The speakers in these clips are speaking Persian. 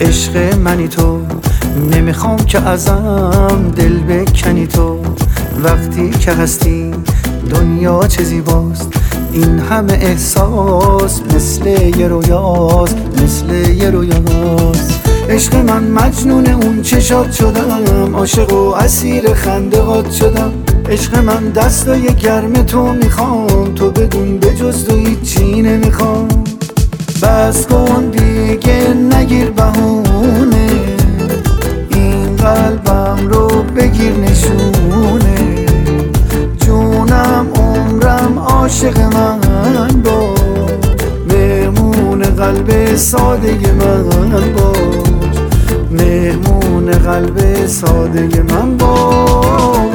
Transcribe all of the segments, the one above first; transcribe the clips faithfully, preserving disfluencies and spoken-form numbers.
عشق منی تو، نمیخوام که ازم دل بکنی تو. وقتی که هستی دنیا چه زیباست، این همه احساس مثل یه رویاست، مثل یه رویاست. عشق من مجنون اون چشات شدم، عاشق و اسیر خنده هات شدم. عشق من دستای گرم تو میخوام، تو بدون به جز تو هیچی نمیخوام. بس کن دیگه نگیر بهونه، این قلبم رو بگیر نشونه. جونم عمرم عاشق من باش، مهمون قلب ساده من باش، مهمون قلب ساده من باش.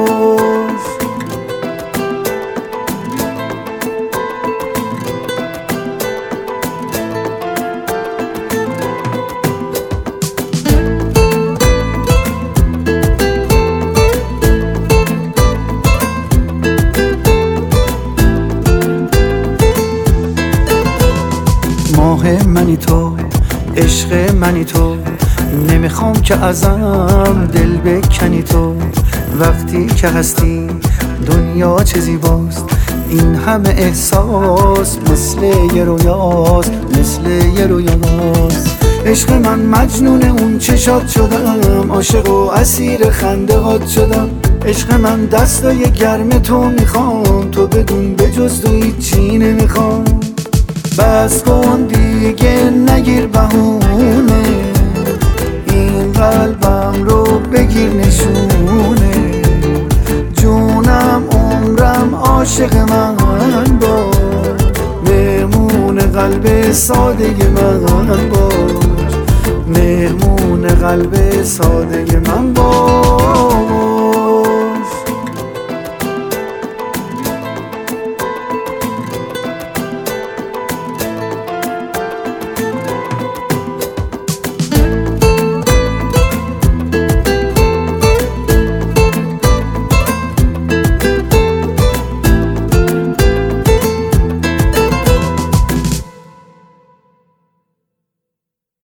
ماه منی تو، عشق منی تو، نمیخوام که ازم دل بکنی تو. وقتی که هستی دنیا چه زیباست، این همه احساس مثل یه رویاست، مثل یه رویاست. عشق من مجنون اون چشات شدم، عاشق و اسیر خنده هات شدم. عشق من دستای گرم تو میخوام، تو بدون به جز تو هیچی نمیخوام. بس کن دیگه نگیر بهونه، این قلبم رو بگیر نشونه. جونم عمرم عاشق من باش، مهمون قلب ساده من باش، مهمون قلب ساده من باش.